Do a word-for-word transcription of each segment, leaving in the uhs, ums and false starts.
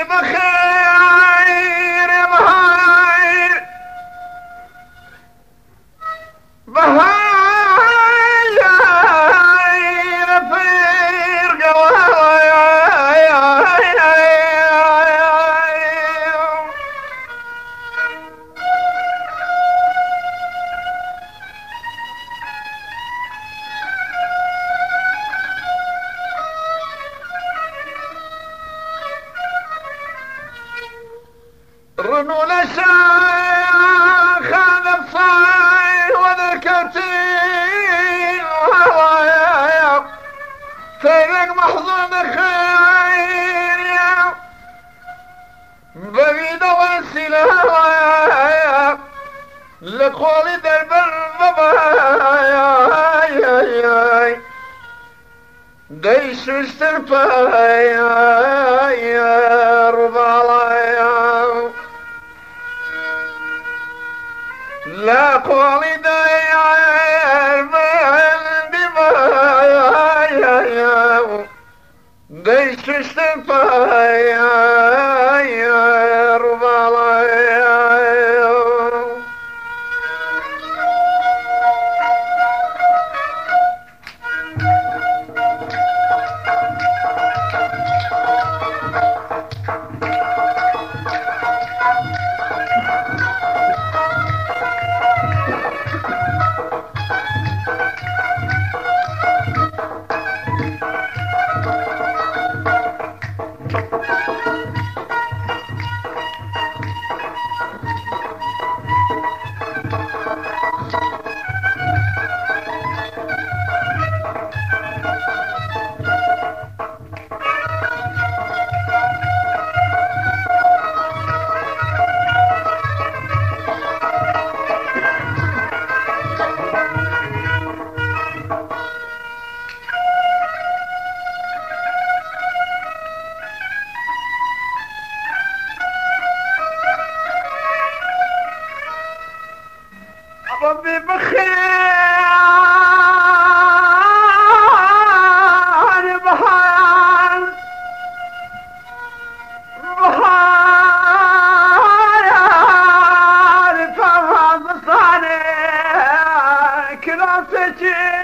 بخير بهاي بهاي رفير رنو لشاخ هذا الصاي وذكرتين فيك محظوظ خير يا بعيد وسيلة لقول درب الضبايا ديش السرفايا ربالايا لا قولي داير بالدبايا ديش السرفايا ربالايا ربي بخير بحال بحال فهم صاني كراسك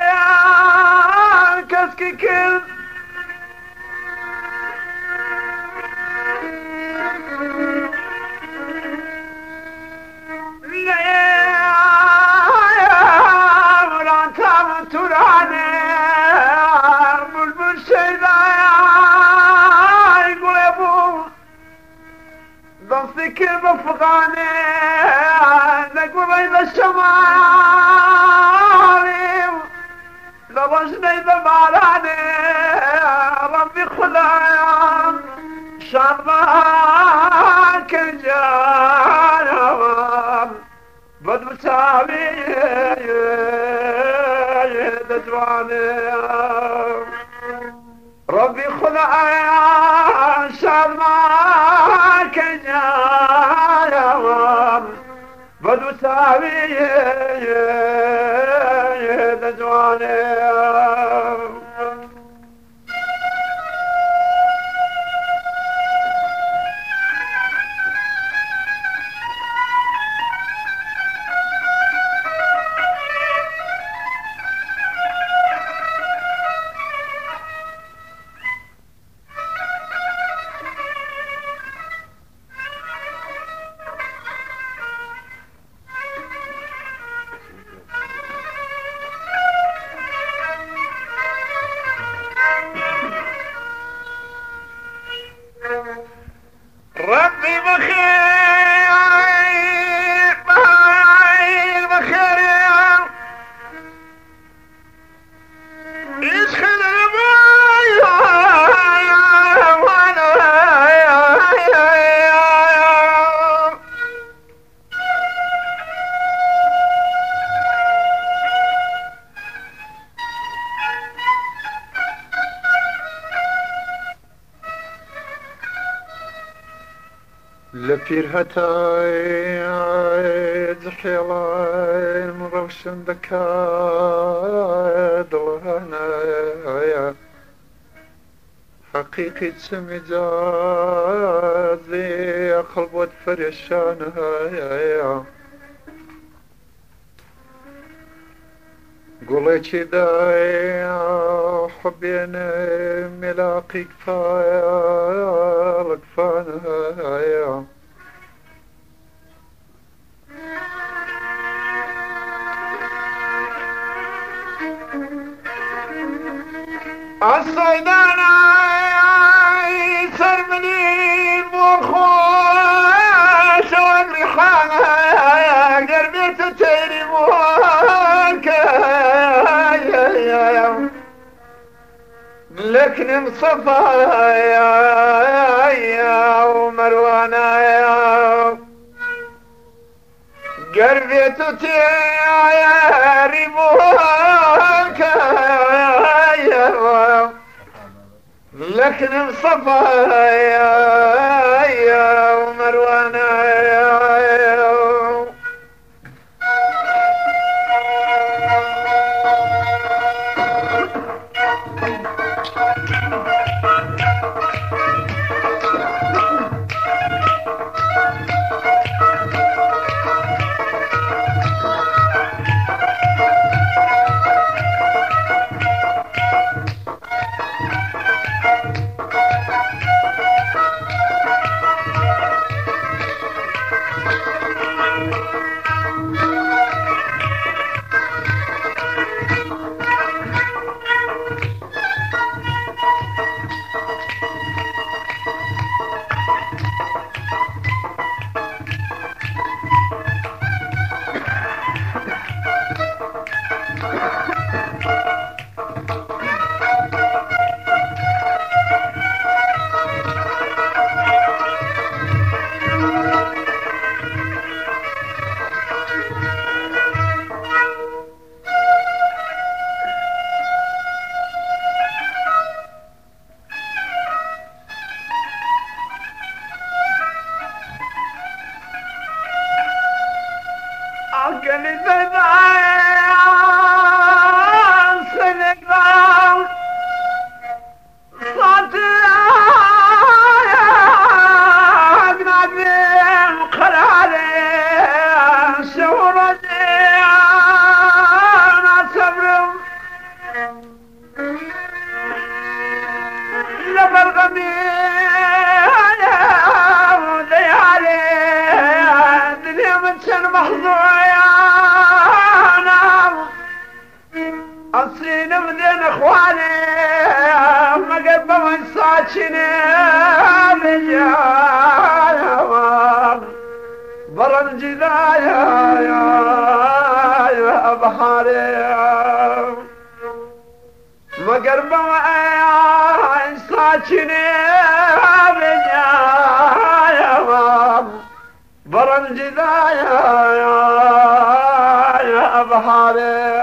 كسكي كل ذكر بفقاني نقول إذا الشمالي لرجني ذبالاني ربي خدايا شرباك الجانب بدو سامي دجواني ربي خدايا شرباك الجانب بدو سامي دجواني ربي بخير بخير بخير يسخن البايع وانا لفير هتاي زحيلين مروشن بكاد لهنا حق حقيقي تمجازي قلبت فرشانها قولي كذا حبينا ملاقي كفاية لكفانها الصيدانة يسر مني بوخوش والريحانة قربت تيري بوك لكن مصفى يا ومروانا يا قربت تيري بوك لكن مصفى يا ومروانا يا أصلي نبدين اخواني ما قد بمنساتشني رجال برنجي ذا يا يا بحاري ما قد بمنساتشني رجال برنجي ذا يا بحاري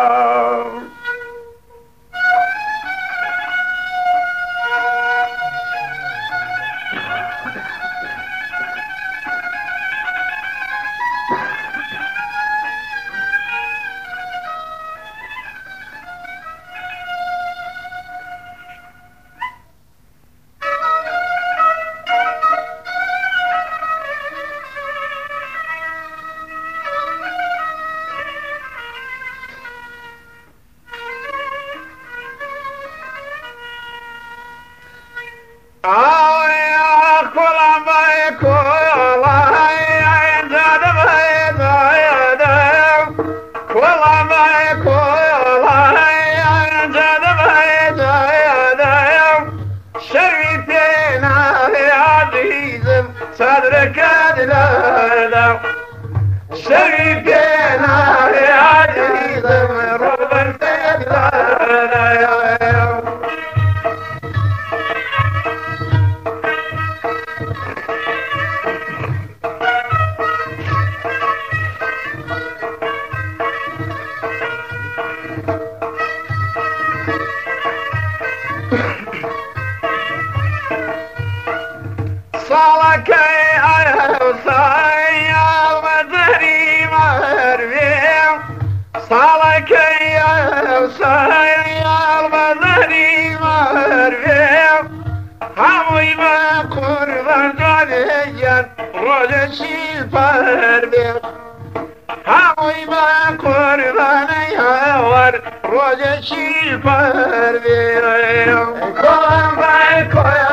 صدرك لا شريكنا يا عزيز روبرت صالك يا وصايا وذري مربي صالك يا وصايا وذري مربي هموی با قربان دانیان روز شیل پرویز هموی با قربان یار روز شیل پرویز کن بای کن